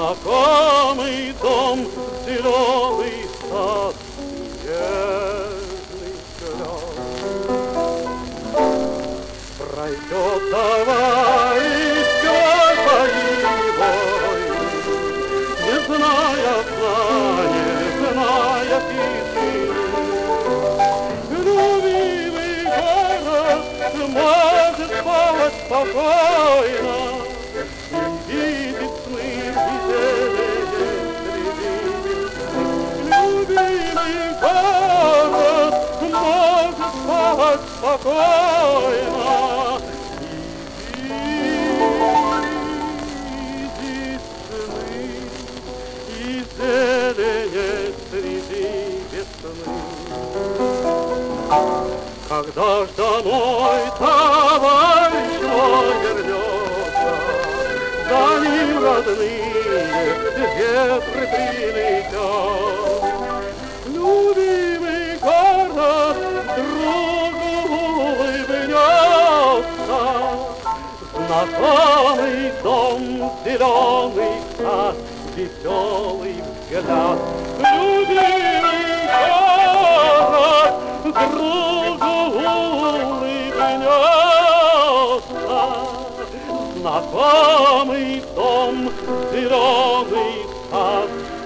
знакомый дом, зеленый сад, нежный взгляд. Пройдет товарищ боевой, не зная сна, не зная тишины. Любимый город может спать спокойно и видеть сны веселые среди. Любимый город может спать спокойно и видеть сны и зелени среди весны. Когда ж домой товарищ мой вернется, за ним родные ветры прилетят. Любимый город другу улыбнется, знакомый дом, зеленый сад, веселый взгляд. Любимый город другу улыбнется, знакомый дом, зеленый сад,